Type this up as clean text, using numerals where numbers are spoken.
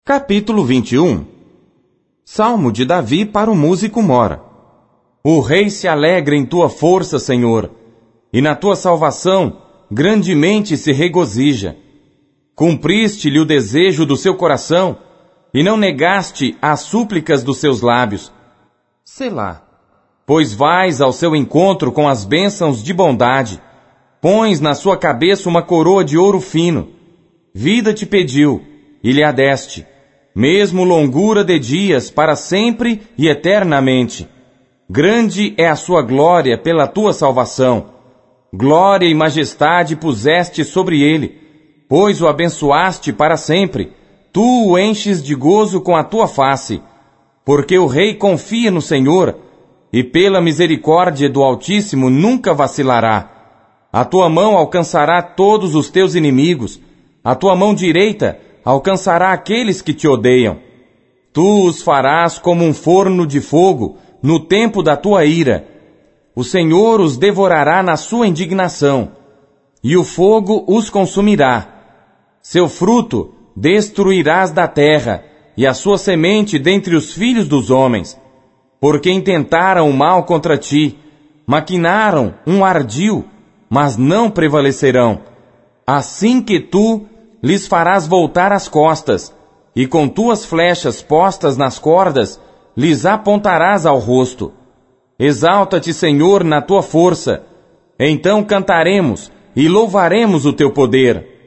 Capítulo 21. Salmo de Davi para o músico mora. O rei se alegra em tua força, Senhor, e na tua salvação grandemente se regozija. Cumpriste-lhe o desejo do seu coração, e não negaste as súplicas dos seus lábios. Selá. Pois vais ao seu encontro com as bênçãos de bondade, pões na sua cabeça uma coroa de ouro fino. Vida te pediu, e lhe a deste, mesmo longura de dias para sempre e eternamente. Grande é a sua glória pela tua salvação. Glória e majestade puseste sobre ele, pois o abençoaste para sempre. Tu o enches de gozo com a tua face, porque o rei confia no Senhor, e pela misericórdia do Altíssimo nunca vacilará. A tua mão alcançará todos os teus inimigos, a tua mão direita alcançará aqueles que te odeiam. Tu os farás como um forno de fogo no tempo da tua ira. O Senhor os devorará na sua indignação, e o fogo os consumirá. Seu fruto destruirás da terra, e a sua semente dentre os filhos dos homens. Porque intentaram o mal contra ti, maquinaram um ardil, mas não prevalecerão. Assim que tu lhes farás voltar as costas, e com tuas flechas postas nas cordas, lhes apontarás ao rosto. Exalta-te, Senhor, na tua força. Então cantaremos e louvaremos o teu poder.